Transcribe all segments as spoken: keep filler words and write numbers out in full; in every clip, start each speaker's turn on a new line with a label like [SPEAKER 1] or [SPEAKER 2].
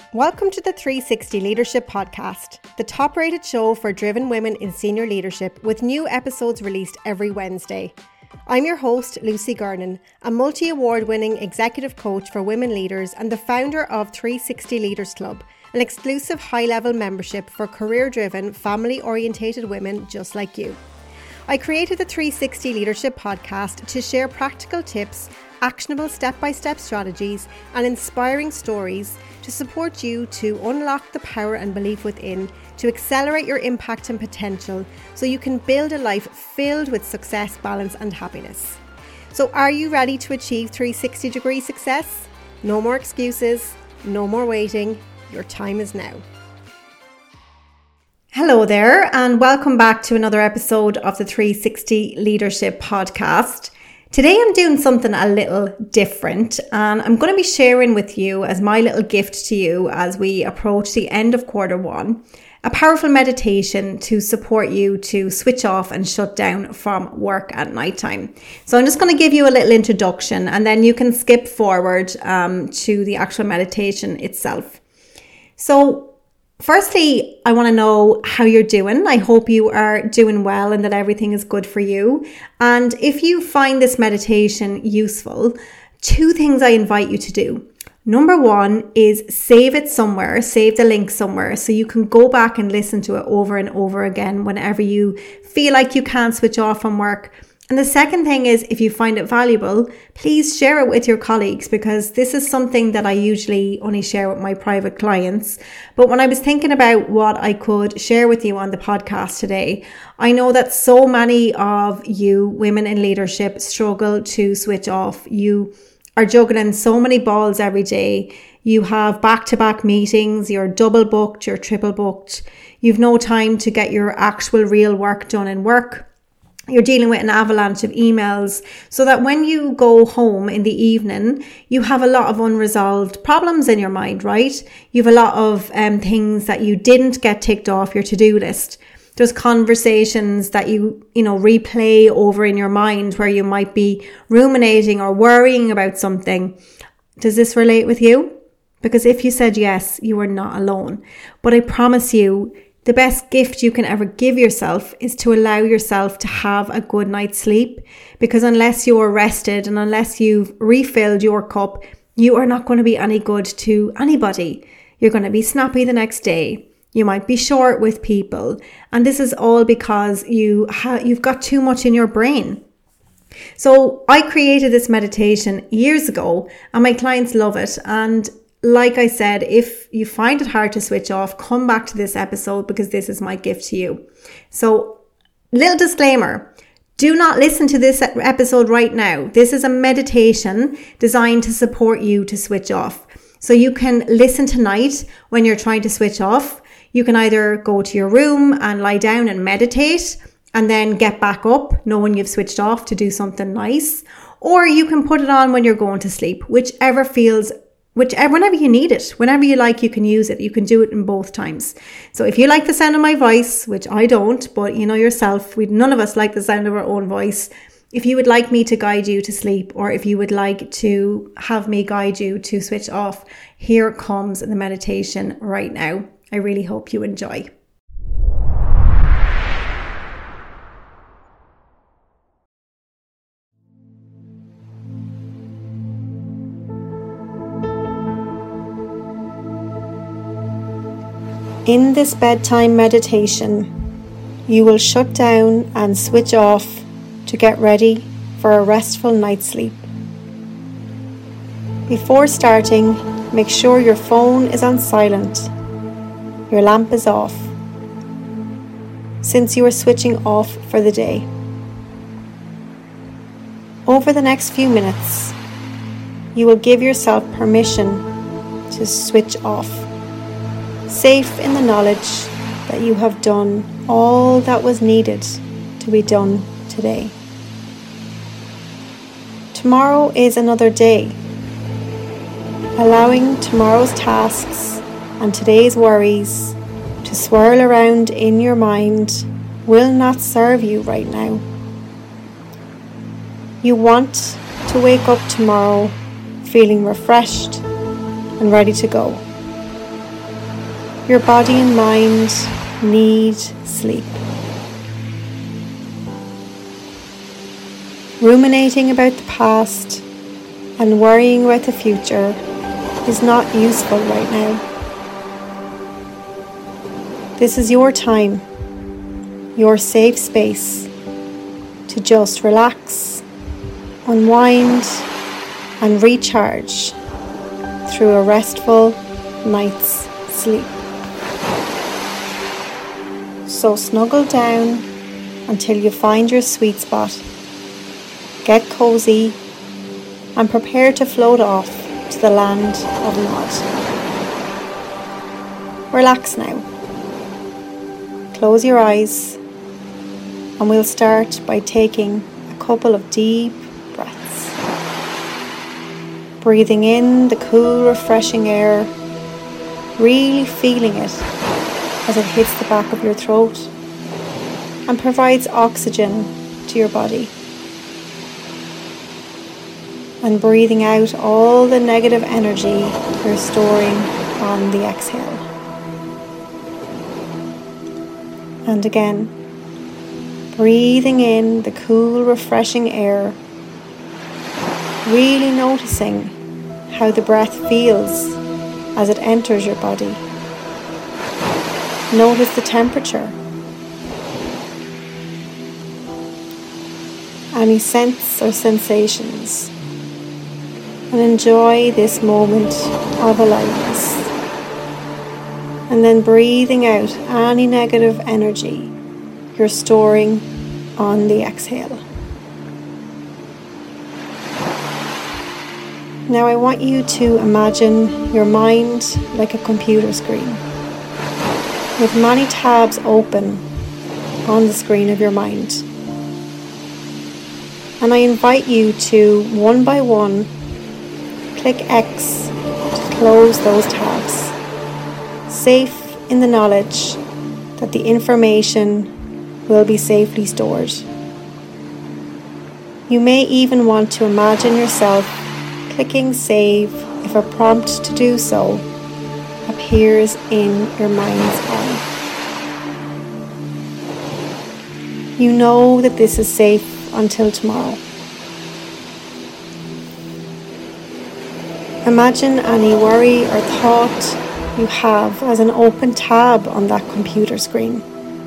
[SPEAKER 1] Welcome to the three sixty Leadership Podcast, the top-rated show for driven women in senior leadership, with new episodes released every Wednesday. I'm your host, Lucy Gernon, a multi-award-winning executive coach for women leaders and the founder of three sixty Leaders Club, an exclusive high-level membership for career-driven, family-orientated women just like you. I created the three sixty Leadership Podcast to share practical tips, actionable step-by-step strategies, and inspiring stories to support you to unlock the power and belief within, to accelerate your impact and potential so you can build a life filled with success, balance, and happiness. So are you ready to achieve three sixty degree success? No more excuses, no more waiting. Your time is now. Hello there, and welcome back to another episode of the three sixty Leadership Podcast. Today I'm doing something a little different, and I'm going to be sharing with you as my little gift to you as we approach the end of quarter one, a powerful meditation to support you to switch off and shut down from work at nighttime. So I'm just going to give you a little introduction, and then you can skip forward um, to the actual meditation itself. So firstly, I want to know how you're doing. I hope you are doing well and that everything is good for you. And if you find this meditation useful, two things I invite you to do. Number one is save it somewhere, save the link somewhere so you can go back and listen to it over and over again whenever you feel like you can't switch off from work. And the second thing is, if you find it valuable, please share it with your colleagues, because this is something that I usually only share with my private clients. But when I was thinking about what I could share with you on the podcast today, I know that so many of you women in leadership struggle to switch off. You are juggling so many balls every day. You have back-to-back meetings, you're double booked, you're triple booked. You've no time to get your actual real work done in work. You're dealing with an avalanche of emails, so that when you go home in the evening, you have a lot of unresolved problems in your mind, right? You have a lot of um, things that you didn't get ticked off your to-do list. There's conversations that you, you know, replay over in your mind where you might be ruminating or worrying about something. Does this relate with you? Because if you said yes, you are not alone. But I promise you, the best gift you can ever give yourself is to allow yourself to have a good night's sleep, because unless you're rested and unless you've refilled your cup, you are not going to be any good to anybody. You're going to be snappy the next day. You might be short with people. And this is all because you ha- you've got too much in your brain. So I created this meditation years ago and my clients love it. And like I said, if you find it hard to switch off, come back to this episode, because this is my gift to you. So, little disclaimer, do not listen to this episode right now. This is a meditation designed to support you to switch off. So you can listen tonight when you're trying to switch off. You can either go to your room and lie down and meditate and then get back up knowing you've switched off to do something nice. Or you can put it on when you're going to sleep, whichever feels Whichever, whenever you need it, whenever you like, you can use it. You can do it in both times. So if you like the sound of my voice, which I don't, but you know yourself, we none of us like the sound of our own voice. If you would like me to guide you to sleep, or if you would like to have me guide you to switch off, here comes the meditation right now. I really hope you enjoy. In this bedtime meditation, you will shut down and switch off to get ready for a restful night's sleep. Before starting, make sure your phone is on silent, your lamp is off, since you are switching off for the day. Over the next few minutes, you will give yourself permission to switch off, safe in the knowledge that you have done all that was needed to be done today. Tomorrow is another day. Allowing tomorrow's tasks and today's worries to swirl around in your mind will not serve you right now. You want to wake up tomorrow feeling refreshed and ready to go. Your body and mind need sleep. Ruminating about the past and worrying about the future is not useful right now. This is your time, your safe space to just relax, unwind, and recharge through a restful night's sleep. So snuggle down until you find your sweet spot. Get cozy and prepare to float off to the land of Nod. Relax now. Close your eyes and we'll start by taking a couple of deep breaths. Breathing in the cool, refreshing air, really feeling it as it hits the back of your throat and provides oxygen to your body. And breathing out all the negative energy you're storing on the exhale. And again, breathing in the cool, refreshing air, really noticing how the breath feels as it enters your body. Notice the temperature, any scents or sensations, and enjoy this moment of aliveness. And then breathing out any negative energy you're storing on the exhale. Now I want you to imagine your mind like a computer screen, with many tabs open on the screen of your mind. And I invite you to, one by one, click X to close those tabs, safe in the knowledge that the information will be safely stored. You may even want to imagine yourself clicking save if a prompt to do so appears in your mind's eye. You know that this is safe until tomorrow. Imagine any worry or thought you have as an open tab on that computer screen.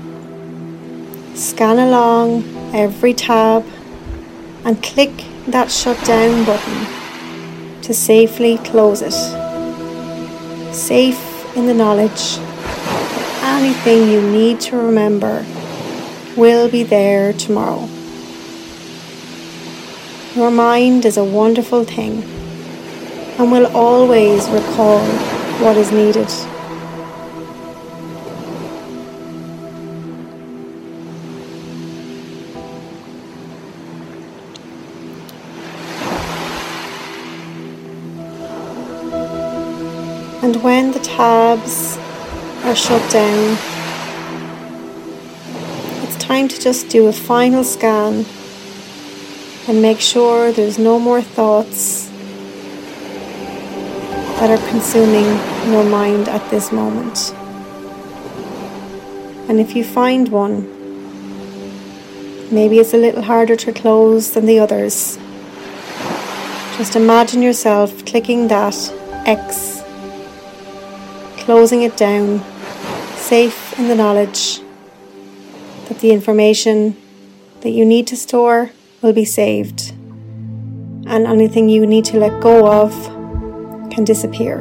[SPEAKER 1] Scan along every tab and click that shutdown button to safely close it. Safe in the knowledge that anything you need to remember will be there tomorrow. Your mind is a wonderful thing and will always recall what is needed. And when the tabs are shut down, it's time to just do a final scan and make sure there's no more thoughts that are consuming your mind at this moment. And if you find one, maybe it's a little harder to close than the others, just imagine yourself clicking that X, closing it down, safe in the knowledge that the information that you need to store will be saved, and anything you need to let go of can disappear.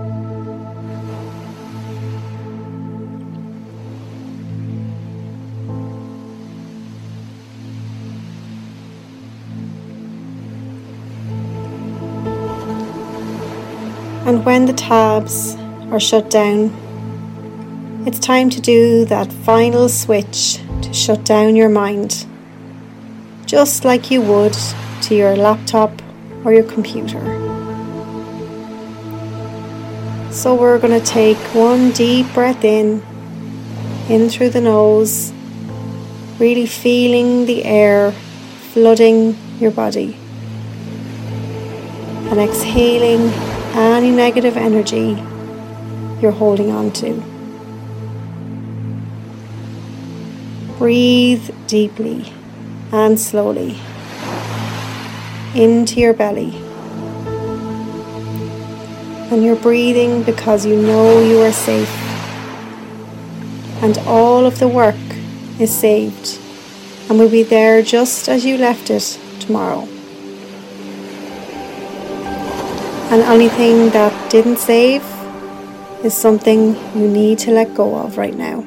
[SPEAKER 1] And when the tabs are shut down, it's time to do that final switch to shut down your mind, just like you would to your laptop or your computer. So we're going to take one deep breath in, in through the nose, really feeling the air flooding your body, and exhaling any negative energy you're holding on to.
[SPEAKER 2] Breathe deeply and slowly into your belly. And you're breathing because you know you are safe. And all of the work is saved and will be there just as you left it tomorrow. And anything that didn't save is something you need to let go of right now.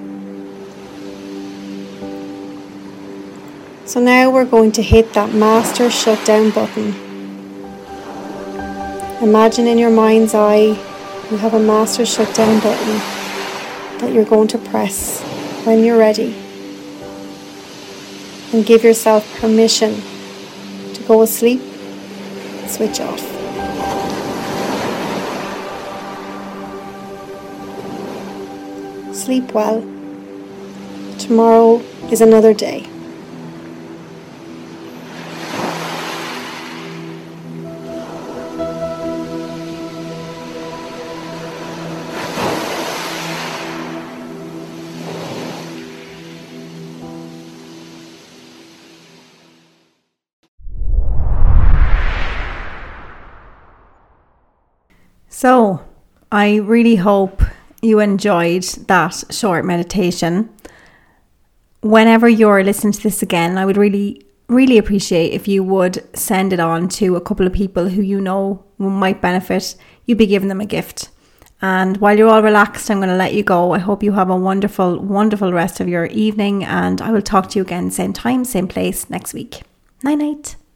[SPEAKER 2] So now we're going to hit that master shutdown button. Imagine in your mind's eye you have a master shutdown button that you're going to press when you're ready. And give yourself permission to go asleep and switch off. Sleep well. Tomorrow is another day.
[SPEAKER 1] So, I really hope you enjoyed that short meditation. Whenever you're listening to this again, I would really, really appreciate if you would send it on to a couple of people who you know might benefit. You'd be giving them a gift. And while you're all relaxed, I'm going to let you go. I hope you have a wonderful, wonderful rest of your evening, and I will talk to you again same time, same place next week. Night night.